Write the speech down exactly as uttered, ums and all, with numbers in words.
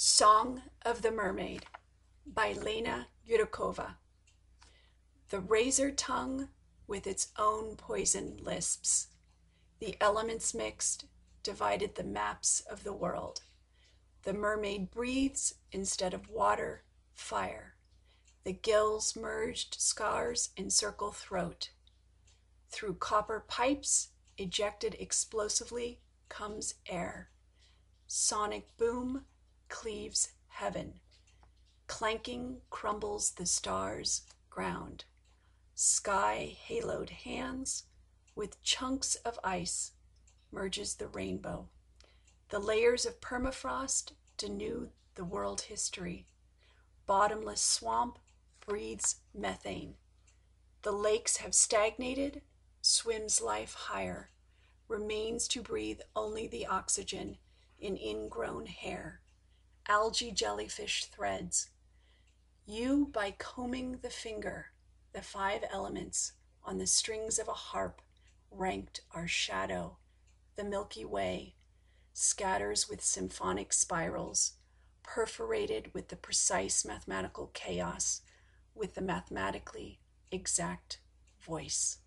Song of the Mermaid by Lena Yudakova. The razor tongue with its own poison lisps. The elements mixed, divided the maps of the world. The mermaid breathes instead of water, fire. The gills merged scars encircle throat. Through copper pipes, ejected explosively, comes air. Sonic boom cleaves heaven. Clanking crumbles the stars' ground. Sky haloed hands with chunks of ice merges the rainbow. The layers of permafrost denude the world history. Bottomless swamp breathes methane. The lakes have stagnated, swims life higher, remains to breathe only the oxygen in ingrown hair. Algae jellyfish threads. You by combing the finger, the five elements on the strings of a harp ranked our shadow. The Milky Way scatters with symphonic spirals, perforated with the precise mathematical chaos, with the mathematically exact voice.